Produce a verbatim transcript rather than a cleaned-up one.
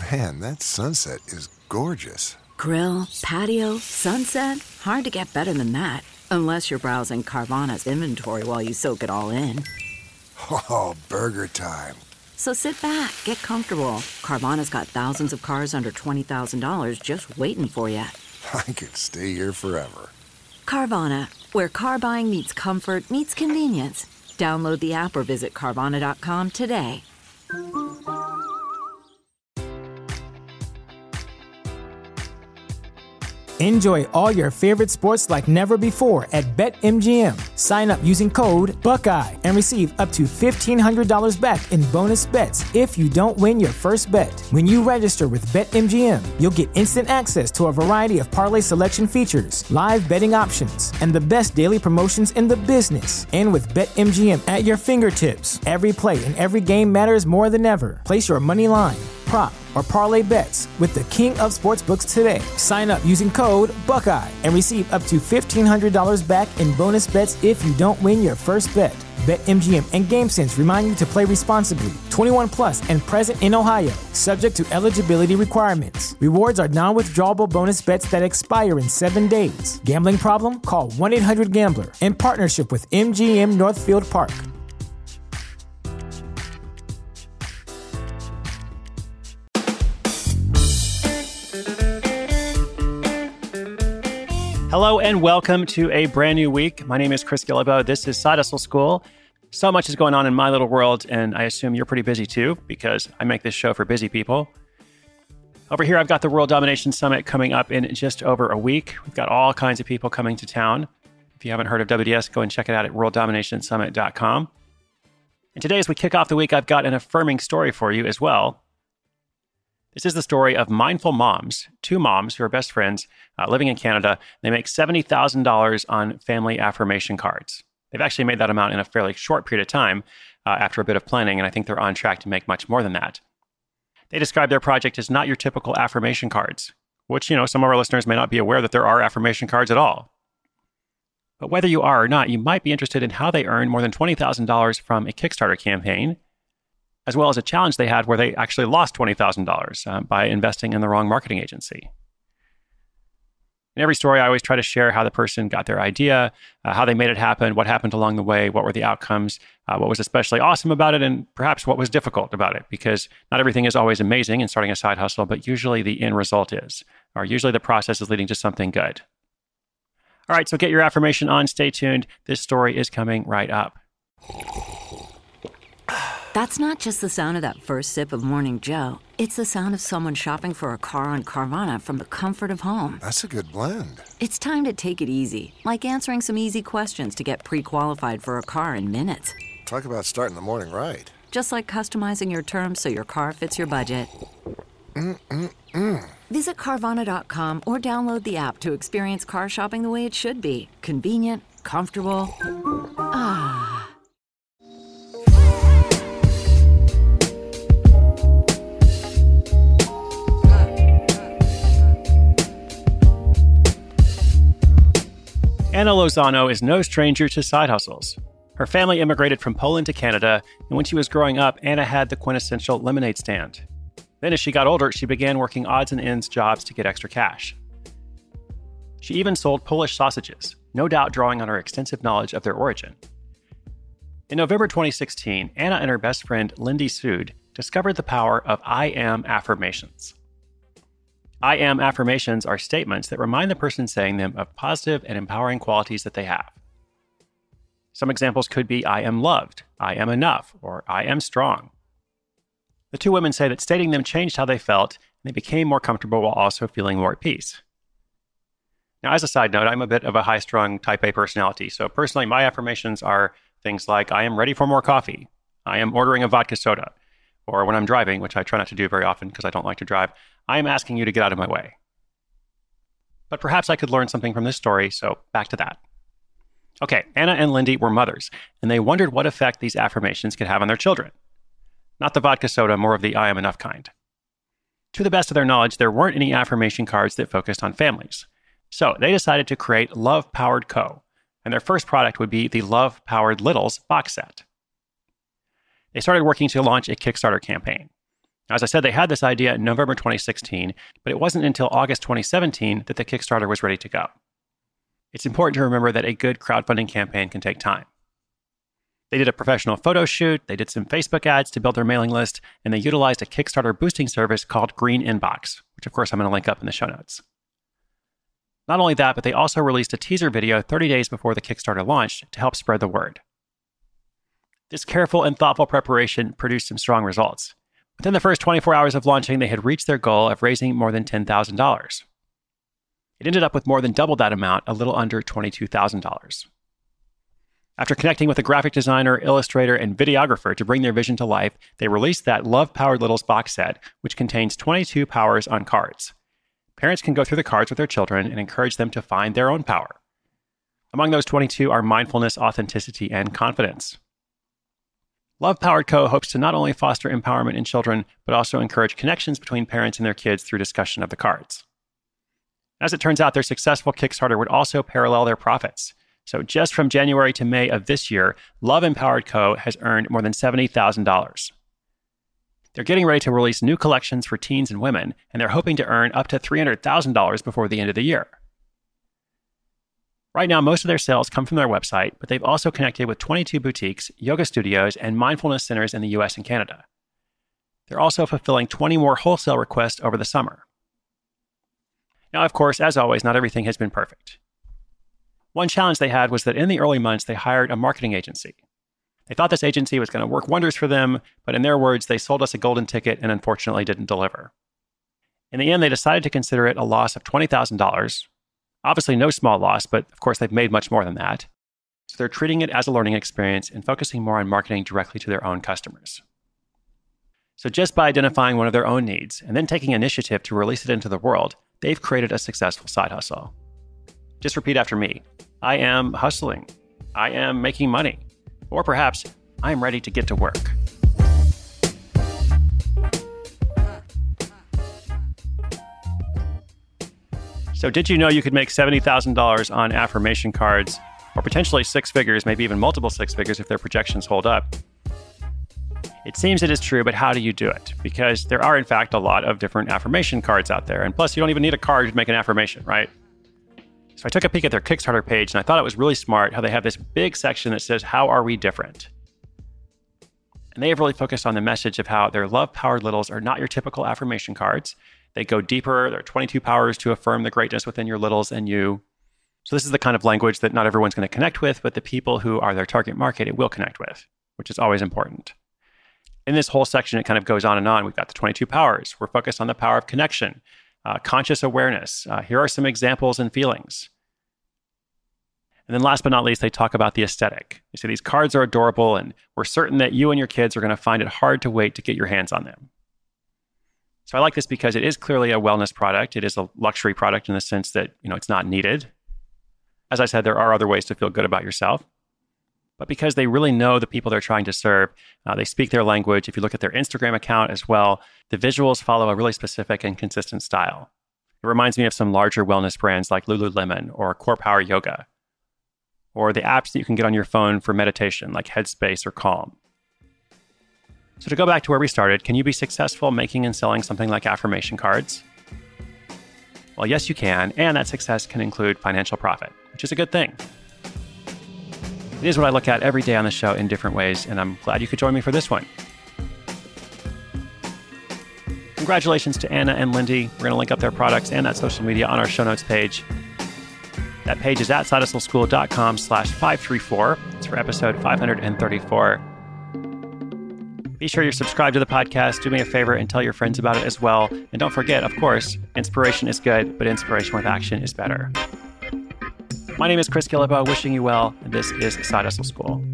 Man, that sunset is gorgeous. Grill, patio, sunset. Hard to get better than that. Unless you're browsing Carvana's inventory while you soak it all in. Oh, burger time. So sit back, get comfortable. Carvana's got thousands of cars under twenty thousand dollars just waiting for you. I could stay here forever. Carvana, where car buying meets comfort, meets convenience. Download the app or visit Carvana dot com today. Enjoy all your favorite sports like never before at BetMGM. Sign up using code Buckeye and receive up to fifteen hundred dollars back in bonus bets if you don't win your first bet. When you register with BetMGM, you'll get instant access to a variety of parlay selection features, live betting options, and the best daily promotions in the business. And with BetMGM at your fingertips, every play and every game matters more than ever. Place your money line, prop, or parlay bets with the king of sportsbooks today. Sign up using code Buckeye and receive up to fifteen hundred dollars back in bonus bets if you don't win your first bet. BetMGM and GameSense remind you to play responsibly. twenty-one plus and present in Ohio, subject to eligibility requirements. Rewards are non-withdrawable bonus bets that expire in seven days. Gambling problem? Call one eight hundred gambler in partnership with M G M Northfield Park. Hello and welcome to a brand new week. My name is Chris Guillebeau. This is Side Hustle School. So much is going on in my little world, and I assume you're pretty busy too, because I make this show for busy people. Over here, I've got the World Domination Summit coming up in just over a week. We've got all kinds of people coming to town. If you haven't heard of W D S, go and check it out at world domination summit dot com. And today, as we kick off the week, I've got an affirming story for you as well. This is the story of mindful moms, two moms who are best friends uh, living in Canada. They make seventy thousand dollars on family affirmation cards. They've actually made that amount in a fairly short period of time uh, after a bit of planning, and I think they're on track to make much more than that. They describe their project as not your typical affirmation cards, which, you know, some of our listeners may not be aware that there are affirmation cards at all. But whether you are or not, you might be interested in how they earned more than twenty thousand dollars from a Kickstarter campaign, as well as a challenge they had where they actually lost twenty thousand dollars uh, by investing in the wrong marketing agency. In every story, I always try to share how the person got their idea, uh, how they made it happen, what happened along the way, what were the outcomes, uh, what was especially awesome about it, and perhaps what was difficult about it, because not everything is always amazing in starting a side hustle, but usually the end result is, or usually the process is leading to something good. All right, so get your affirmation on. Stay tuned. This story is coming right up. That's not just the sound of that first sip of Morning Joe. It's the sound of someone shopping for a car on Carvana from the comfort of home. That's a good blend. It's time to take it easy, like answering some easy questions to get pre-qualified for a car in minutes. Talk about starting the morning right. Just like customizing your terms so your car fits your budget. Mm-mm-mm. Visit Carvana dot com or download the app to experience car shopping the way it should be. Convenient, comfortable. Ah. Anna Lozano is no stranger to side hustles. Her family immigrated from Poland to Canada, and when she was growing up, Anna had the quintessential lemonade stand. Then as she got older, she began working odds and ends jobs to get extra cash. She even sold Polish sausages, no doubt drawing on her extensive knowledge of their origin. In November twenty sixteen, Anna and her best friend, Lindy Sood, discovered the power of I am affirmations. I am affirmations are statements that remind the person saying them of positive and empowering qualities that they have. Some examples could be I am loved, I am enough, or I am strong. The two women say that stating them changed how they felt, and they became more comfortable while also feeling more at peace. Now, as a side note, I'm a bit of a high-strung type A personality, so personally, my affirmations are things like I am ready for more coffee, I am ordering a vodka soda, or when I'm driving, which I try not to do very often because I don't like to drive, I am asking you to get out of my way. But perhaps I could learn something from this story, so back to that. Okay, Anna and Lindy were mothers, and they wondered what effect these affirmations could have on their children. Not the vodka soda, more of the I am enough kind. To the best of their knowledge, there weren't any affirmation cards that focused on families. So they decided to create Love Powered Co., and their first product would be the Love Powered Littles box set. They started working to launch a Kickstarter campaign. As I said, they had this idea in November twenty sixteen, but it wasn't until August twenty seventeen that the Kickstarter was ready to go. It's important to remember that a good crowdfunding campaign can take time. They did a professional photo shoot, they did some Facebook ads to build their mailing list, and they utilized a Kickstarter boosting service called Green Inbox, which of course I'm going to link up in the show notes. Not only that, but they also released a teaser video thirty days before the Kickstarter launched to help spread the word. This careful and thoughtful preparation produced some strong results. Within the first twenty-four hours of launching, they had reached their goal of raising more than ten thousand dollars. It ended up with more than double that amount, a little under twenty-two thousand dollars. After connecting with a graphic designer, illustrator, and videographer to bring their vision to life, they released that Love Powered Littles box set, which contains twenty-two powers on cards. Parents can go through the cards with their children and encourage them to find their own power. Among those twenty-two are mindfulness, authenticity, and confidence. Love Powered Co. hopes to not only foster empowerment in children, but also encourage connections between parents and their kids through discussion of the cards. As it turns out, their successful Kickstarter would also parallel their profits. So just from January to May of this year, Love Empowered Co. has earned more than seventy thousand dollars. They're getting ready to release new collections for teens and women, and they're hoping to earn up to three hundred thousand dollars before the end of the year. Right now, most of their sales come from their website, but they've also connected with twenty-two boutiques, yoga studios, and mindfulness centers in the U S and Canada. They're also fulfilling twenty more wholesale requests over the summer. Now, of course, as always, not everything has been perfect. One challenge they had was that in the early months, they hired a marketing agency. They thought this agency was going to work wonders for them, but in their words, they sold us a golden ticket and unfortunately didn't deliver. In the end, they decided to consider it a loss of twenty thousand dollars. Obviously no small loss, but of course they've made much more than that. So they're treating it as a learning experience and focusing more on marketing directly to their own customers. So just by identifying one of their own needs and then taking initiative to release it into the world, they've created a successful side hustle. Just repeat after me. I am hustling. I am making money. Or perhaps, I am ready to get to work. So did you know you could make seventy thousand dollars on affirmation cards, or potentially six figures, maybe even multiple six figures if their projections hold up? It seems it is true, but how do you do it? Because there are, in fact, a lot of different affirmation cards out there. And plus, you don't even need a card to make an affirmation, right? So I took a peek at their Kickstarter page, and I thought it was really smart how they have this big section that says, how are we different? And they have really focused on the message of how their Love Powered Littles are not your typical affirmation cards. They go deeper. There are twenty-two powers to affirm the greatness within your littles and you. So this is the kind of language that not everyone's going to connect with, but the people who are their target market, it will connect with, which is always important. In this whole section, it kind of goes on and on. We've got the twenty-two powers. We're focused on the power of connection, uh, conscious awareness. Uh, here are some examples and feelings. And then last but not least, they talk about the aesthetic. They say these cards are adorable, and we're certain that you and your kids are going to find it hard to wait to get your hands on them. So I like this because it is clearly a wellness product. It is a luxury product in the sense that, you know, it's not needed. As I said, there are other ways to feel good about yourself. But because they really know the people they're trying to serve, uh, they speak their language. If you look at their Instagram account as well, the visuals follow a really specific and consistent style. It reminds me of some larger wellness brands like Lululemon or Core Power Yoga, or the apps that you can get on your phone for meditation like Headspace or Calm. So to go back to where we started, can you be successful making and selling something like affirmation cards? Well, yes, you can, and that success can include financial profit, which is a good thing. It is what I look at every day on the show in different ways, and I'm glad you could join me for this one. Congratulations to Anna and Lindy. We're going to link up their products and that social media on our show notes page. That page is at sidehustleschool.com slash 534. It's for episode five thirty-four. Be sure you're subscribed to the podcast. Do me a favor and tell your friends about it as well. And don't forget, of course, inspiration is good, but inspiration with action is better. My name is Chris Guillebeau, wishing you well, and this is Side Hustle School.